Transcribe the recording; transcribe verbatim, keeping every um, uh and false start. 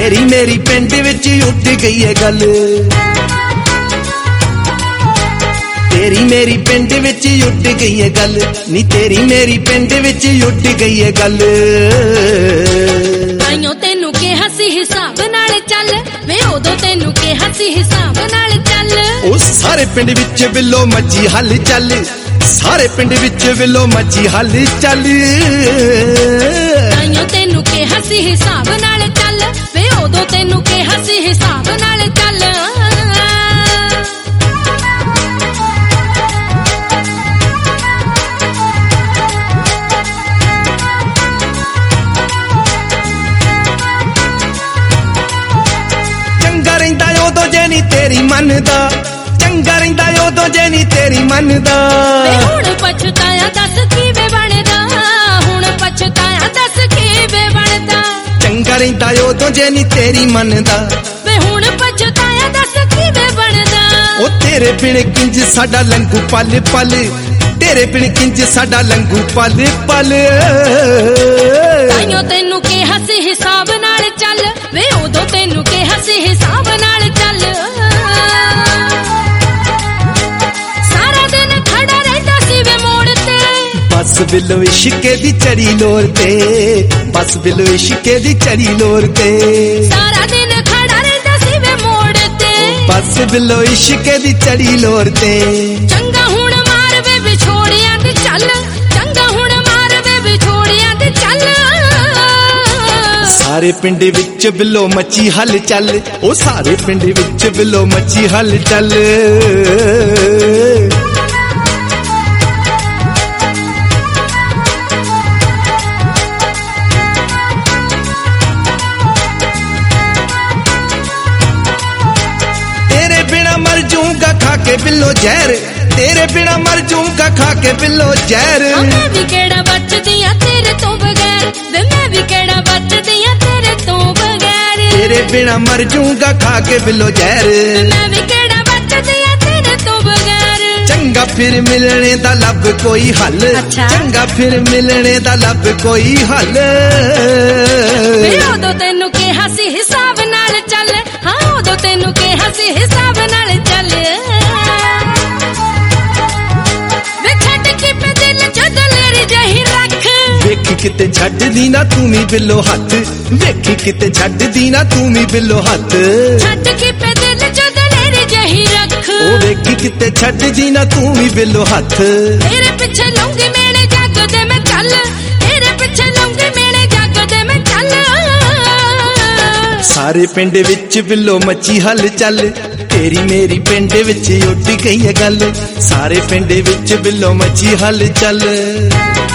तेरी मेरी पिंड विच उठ गई है गल, तेरी मेरी पिंड विच उठ गई है गल, नी तेरी मेरी पिंड विच उठ गई है गल। ताइयों तेनू कहा सी हिसाब नाल चल, वे उदों तेनू कहा सी हिसाब नाल चल। ओ सारे पिंड विच बिलो मची हल चल, सारे पिंड विच बिलो मची हल चल। ताइयों तेनू कहा सी हिसाब नाल चल, वे उदों तेनू कहा सी हिसाब नाल चल। चंगा रहिंदा उदों जे नी तेरी मनदा, चंगा रहिंदा उदों जे नी तेरी मनदा। हुण पछताया दस कीवे बनदा, हुण पछताया दस कीवे बनदा। चंगा रहिंदा उदों जे नी तेरी मनदा, वे हुण पछताया दस कीवे बनदा। ओ तेरे बिन किंज साडा लंघू पल पल, तेरे बिन किंज साडा लंघू पल पल। ताइयों तेनू कहा सी हिसाब नाल चल, वे उदों तेनू कहा सी हिसाब नाल चल। सारा दिन खड़ा रहंदा सी वे मोड़ ते, बस बिलो इश्के दी चढ़ी लोर ते, बस बिलो इश्के दी चढ़ी लोर ते। सारा दिन खड़ा रहंदा सी वे मोड़ ते, बस बिलो इश्के दी चढ़ी लोर ते। चंगा हुण मार वे विछोड़ियां ते चल, चंगा हुण मार वे विछोड़ियां ते चल। सारे पिंड विच बिलो मची हल चल, ओ सारे पिंड विच बिलो मची हल चल। तेरे बिना मर जाऊंगा खा के बिलो जहर, तेरे बिना मर जाऊंगा खा के बिलो जहर। मैं भी केड़ा बचदी आ तेरे तो बगैर, वे मैं भी केड़ा बचदी आ तेरे तो बगैर। तेरे बिना मर जाऊंगा खा के बिलो जहर, मैं भी केड़ा बचदी आ तेरे तो बगैर। चंगा फिर मिलने दा लब कोई हल, अच्छा। चंगा फिर मिलने दा लब कोई हल। वे उदों तेनू कहा सी हिसाब नाल चल, हाँ उदों तेनू कहा सी हिसाब नाल चल। वे छड्ड के पे दिल च दलेरी जही रख, वेखी किते छड्ड दी ना तू भी बिलो हथ, वेखी किते छड्ड दी ना तू भी बिलो हथ। छड्ड के पे दिल च दलेरी जही रख, ओ वेखी किते छड्ड दी ना तू भी बिलो हथ। तेरे पिछे लौंगी मेले जग दे मैं चल, तेरे पिछे लौंगी मेले जग दे मैं चल। सारे पिंड विच बिलो मची हल चल, तेरी मेरी पिंड विच उठ गई है गल। सारे पिंड विच बिलो मची हल चल।